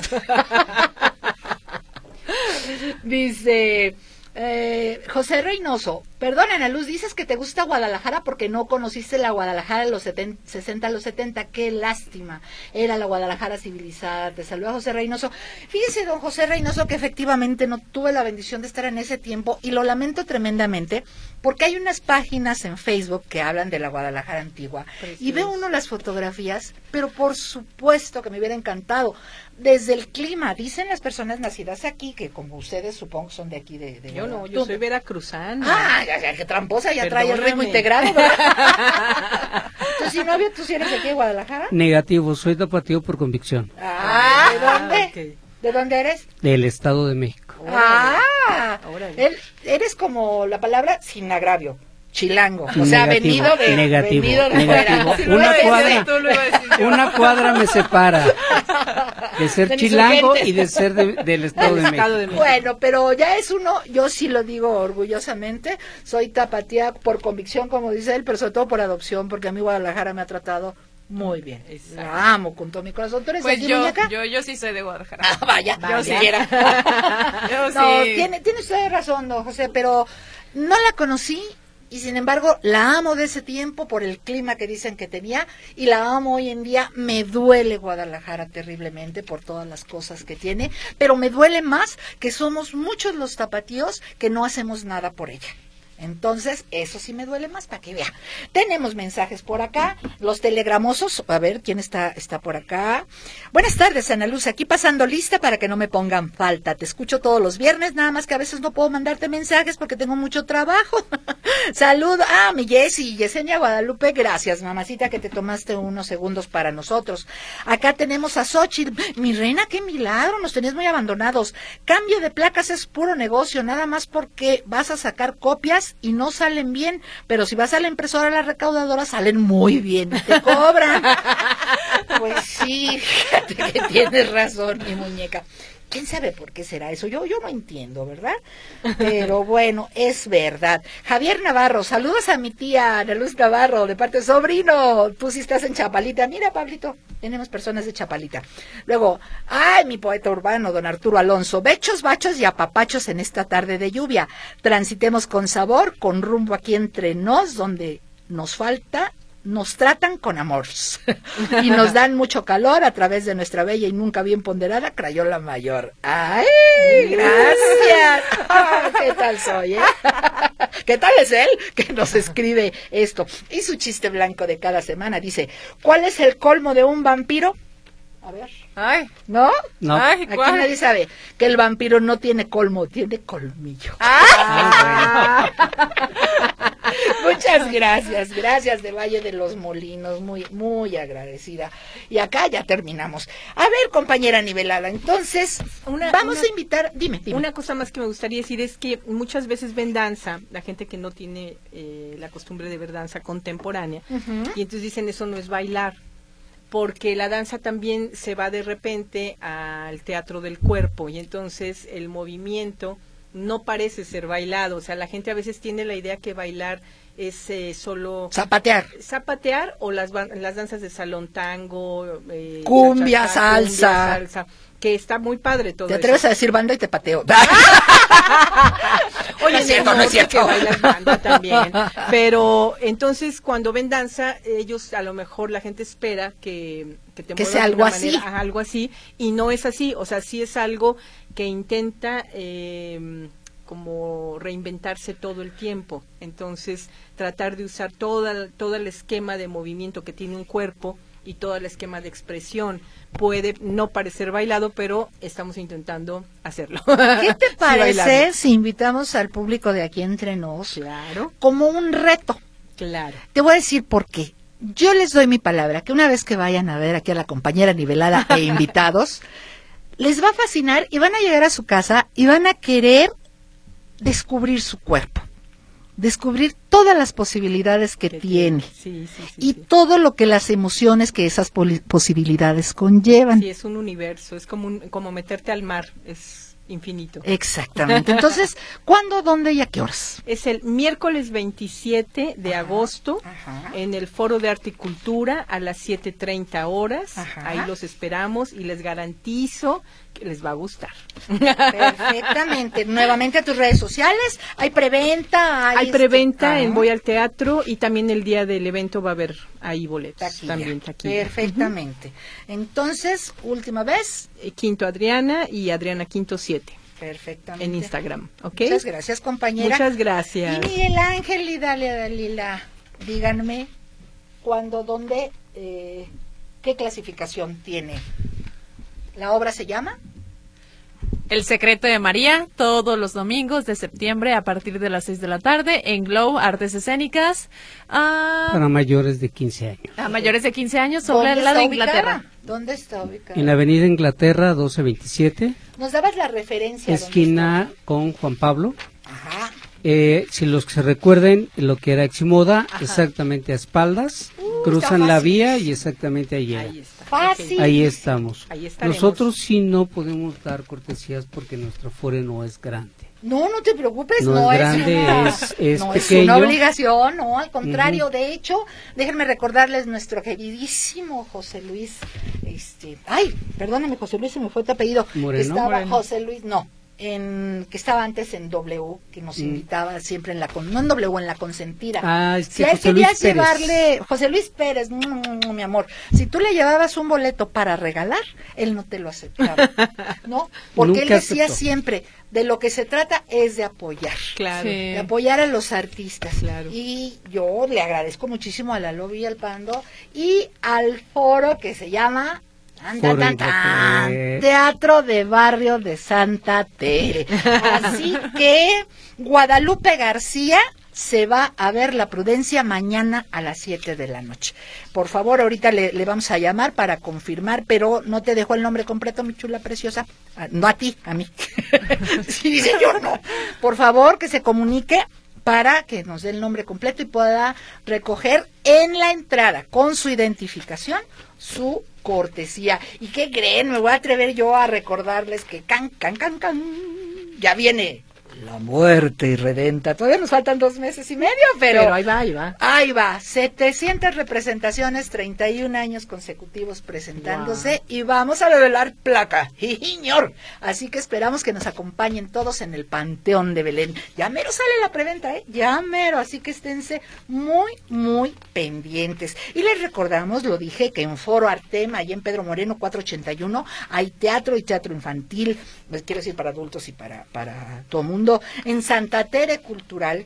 Dice eh, José Reynoso, perdona Ana Luz, dices que te gusta Guadalajara porque no conociste la Guadalajara de los sesenta a los setenta, qué lástima, era la Guadalajara civilizada. Te saluda José Reynoso. Fíjese, don José Reynoso, que efectivamente no tuve la bendición de estar en ese tiempo y lo lamento tremendamente porque hay unas páginas en Facebook que hablan de la Guadalajara antigua. Precioso. Y ve uno las fotografías, pero por supuesto que me hubiera encantado. Desde el clima, dicen las personas nacidas aquí, que como ustedes supongo son de aquí de... de yo no, yo soy veracruzana. Ah, ya, ya, que tramposa, ya Perdóname. Trae el ritmo integrado, ¿verdad? ¿Tú sí, novio, tú sí eres de aquí de Guadalajara? Negativo, soy tapatío por convicción. Ah, ¿de dónde? Okay. ¿De dónde eres? Del Estado de México. Ah, él, eres como la palabra sin agravio. Chilango, o sea, negativo, venido de negativo, venido de negativo. Si una cuadra, una cuadra me separa de ser de chilango y de ser de, del Estado, de, Estado de México. Bueno, pero ya es uno, yo sí lo digo orgullosamente, soy tapatía por convicción, como dice él, pero sobre todo por adopción, porque a mí Guadalajara me ha tratado muy bien. Exacto. La amo con todo mi corazón. ¿Tú eres pues de aquí, yo, muñeca? yo, yo sí soy de Guadalajara. Ah, vaya, yo sí. yo no, sí. tiene, tiene usted razón, don José, pero no la conocí. Y sin embargo, la amo de ese tiempo por el clima que dicen que tenía y la amo hoy en día. Me duele Guadalajara terriblemente por todas las cosas que tiene, pero me duele más que somos muchos los tapatíos que no hacemos nada por ella. Entonces, eso sí me duele más, para que vea. Tenemos mensajes por acá, los telegramosos, a ver, ¿quién está está por acá? Buenas tardes, Ana Luz, aquí pasando lista para que no me pongan falta. Te escucho todos los viernes, nada más que a veces no puedo mandarte mensajes porque tengo mucho trabajo. Saludo, ah, mi Jessy, Yesenia Guadalupe, gracias, mamacita, que te tomaste unos segundos para nosotros. Acá tenemos a Xochitl, mi reina, qué milagro, nos tenías muy abandonados. Cambio de placas es puro negocio, nada más porque vas a sacar copias y no salen bien, pero si vas a la impresora, a la recaudadora, salen muy bien y te cobran. Pues sí, fíjate que tienes razón, mi muñeca. ¿Quién sabe por qué será eso? Yo yo no entiendo, ¿verdad? Pero bueno, es verdad. Javier Navarro, saludos a mi tía Ana Luz Navarro, de parte de sobrino. Tú sí estás en Chapalita. Mira, Pablito, tenemos personas de Chapalita. Luego, ay, mi poeta urbano, don Arturo Alonso. Bechos, bachos y apapachos en esta tarde de lluvia. Transitemos con sabor, con rumbo aquí entre nos, donde nos falta... Nos tratan con amor y nos dan mucho calor a través de nuestra bella y nunca bien ponderada Crayola Mayor. ¡Ay, gracias! Oh, ¿qué tal soy, eh? ¿Qué tal es él que nos escribe esto? Y su chiste blanco de cada semana dice, ¿cuál es el colmo de un vampiro? A ver. Ay. ¿No? No. Ay, aquí nadie sabe que el vampiro no tiene colmo, tiene colmillo. ¡Ah! Muchas gracias, gracias de Valle de los Molinos, muy, muy agradecida. Y acá ya terminamos. A ver, compañera nivelada, entonces, una, vamos una, a invitar, dime, dime. Una cosa más que me gustaría decir es que muchas veces ven danza, la gente que no tiene eh, la costumbre de ver danza contemporánea, uh-huh. y entonces dicen eso no es bailar. Porque la danza también se va de repente al teatro del cuerpo y entonces el movimiento no parece ser bailado. O sea, la gente a veces tiene la idea que bailar es eh, solo... Zapatear. Zapatear o las, las danzas de salón, tango... Eh, cumbia, chachata, salsa. Cumbia, salsa. Que está muy padre todo eso. Te atreves eso. a decir banda y te pateo. Oye, no es cierto, no es cierto. Que bailas banda también. Pero entonces cuando ven danza, ellos a lo mejor la gente espera que... que te que muevas sea de algo una así. manera, algo así, y no es así, o sea, sí es algo que intenta eh, como reinventarse todo el tiempo, entonces tratar de usar toda, todo el esquema de movimiento que tiene un cuerpo y todo el esquema de expresión. Puede no parecer bailado, pero estamos intentando hacerlo. ¿Qué te Sí, parece bailarlo. si invitamos al público de Aquí Entre Nos Claro, como un reto? claro. Te voy a decir por qué. Yo les doy mi palabra, que una vez que vayan a ver aquí a la compañera nivelada e invitados, les va a fascinar y van a llegar a su casa y van a querer descubrir su cuerpo, descubrir todas las posibilidades que Que tiene Sí, sí, sí. y sí. todo lo que las emociones que esas poli- posibilidades conllevan. Sí, es un universo, es como, un- como meterte al mar, es infinito. Exactamente. Entonces, ¿cuándo, dónde y a qué horas? Es el miércoles veintisiete de agosto ajá. en el Foro de Arte y Cultura a las siete treinta horas. Ajá. Ahí los esperamos y les garantizo que les va a gustar. Perfectamente. Nuevamente a tus redes sociales. Hay preventa. Hay, Hay este, preventa ah, en Voy al Teatro y también el día del evento va a haber ahí boletos. taquilla. También taquilla. Perfectamente. Entonces, última vez. Eh, Quinto Adriana y Adriana Quinto siete Perfectamente. en Instagram. ¿Ok? Muchas gracias, compañera. Muchas gracias. Y Miguel Ángel y Dalia Dalila, díganme cuándo, dónde, eh, qué clasificación tiene. ¿La obra se llama? El secreto de María, todos los domingos de septiembre a partir de las seis de la tarde en Glow Artes Escénicas, a, Para mayores de quince años. a mayores de quince años sobre ¿Dónde el lado de está ubicada? Inglaterra. ¿Dónde está ubicada? En la avenida Inglaterra doce veintisiete, ¿Nos dabas la referencia? dónde esquina con Juan Pablo. está? Ajá. Eh, si los que se recuerden lo que era Eximoda, Ajá. exactamente a espaldas, Uh, cruzan está la fácil. vía y exactamente ahí llega. Ahí está. Fácil. Ok. Ahí estamos. Ahí estaremos. Nosotros sí no podemos dar cortesías porque nuestro foro no es grande. No, no te preocupes, No no, es es, grande, una, es- es no es pequeño. una obligación, no, al contrario, Ujú. de hecho, déjenme recordarles nuestro queridísimo José Luis, este, ay, perdóname, José Luis, se me fue tu apellido, Moreno. que estaba Moreno. José Luis, no, en, que estaba antes en W, que nos Mm. invitaba siempre en la, con- no en W, en la consentida. Ah, Si este a él José Luis querías Pérez. llevarle, José Luis Pérez, mm, mi amor, si tú le llevabas un boleto para regalar, él no te lo aceptaba, ¿no? Porque él Nunca decía aceptó. siempre, de lo que se trata es de apoyar. Claro. Sí. De apoyar a los artistas. Claro. Y yo le agradezco muchísimo a Lalo Villalpando y al foro que se llama tan, tan, Foro tan, tan, Inglaterra. Teatro de Barrio de Santa Tere. Así que Guadalupe García se va a ver La Prudencia mañana a las siete de la noche. Por favor, ahorita le, le vamos a llamar para confirmar, pero no te dejo el nombre completo, mi chula preciosa. Ah, no a ti, a mí. Sí, dice yo no. Por favor, que se comunique para que nos dé el nombre completo y pueda recoger en la entrada con su identificación su cortesía. ¿Y qué creen? Me voy a atrever yo a recordarles que can, can, can, can, ya viene La Muerte Irredenta. Todavía nos faltan dos meses y medio, pero... Pero ahí va, ahí va. Ahí va, setecientas representaciones, treinta y un años consecutivos presentándose y vamos a revelar placa, señor. Así que esperamos que nos acompañen todos en el Panteón de Belén. Ya mero sale la preventa, ¿eh? Ya mero, así que esténse muy, muy pendientes. Y les recordamos, lo dije, que en Foro Artema, ahí en Pedro Moreno cuatrocientos ochenta y uno, hay teatro y teatro infantil, pues quiero decir para adultos y para, para todo mundo. En Santa Tere Cultural,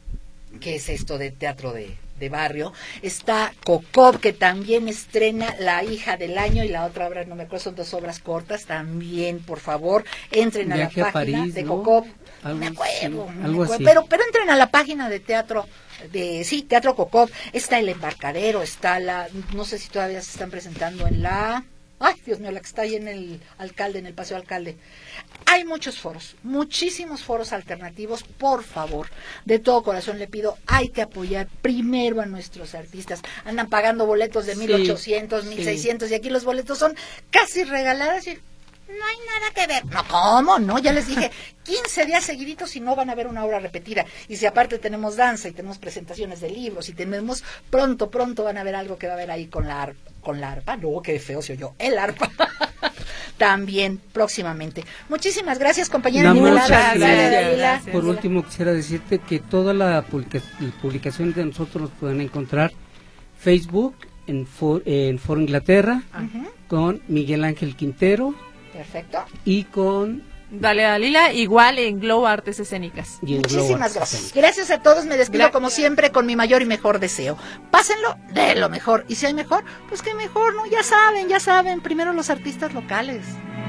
que es esto de teatro de, de barrio, está Cocob, que también estrena La Hija del Año, y la otra obra, no me acuerdo, son dos obras cortas, también, por favor, entren a Viaje la a página París, de ¿no? Cocob, Algo me acuerdo, así, me algo acuerdo, así. pero, pero entren a la página de teatro, de sí, Teatro Cocob, está El Embarcadero, está la, no sé si todavía se están presentando en la... Ay, Dios mío, la que está ahí en el alcalde, en el Paseo Alcalde. Hay muchos foros, muchísimos foros alternativos. Por favor, de todo corazón le pido, hay que apoyar primero a nuestros artistas. Andan pagando boletos de Sí, mil ochocientos, sí. mil seiscientos y aquí los boletos son casi regalados y no hay nada que ver. No, ¿cómo? No, ya les dije, quince días seguiditos y no van a ver una obra repetida. Y si aparte tenemos danza y tenemos presentaciones de libros y tenemos, pronto, pronto van a ver algo que va a haber ahí con la arpa. Con la arpa, no, qué feo se oyó, el arpa. También, próximamente. Muchísimas gracias, compañera Nada más, Nicolás. eh, Dalia Dalila. gracias. Por último, quisiera decirte que toda la publica- publicación de nosotros nos pueden encontrar Facebook en, For, en Foro Inglaterra, Ujú. con Miguel Ángel Quintero Perfecto. y con... Dale a Dalila, igual en Glow Artes Escénicas. y en Globo Muchísimas Artes gracias. Escénicas. Gracias a todos. Me despido Gra- como siempre con mi mayor y mejor deseo. Pásenlo de lo mejor. Y si hay mejor, pues qué mejor, ¿no? Ya saben, ya saben. Primero los artistas locales.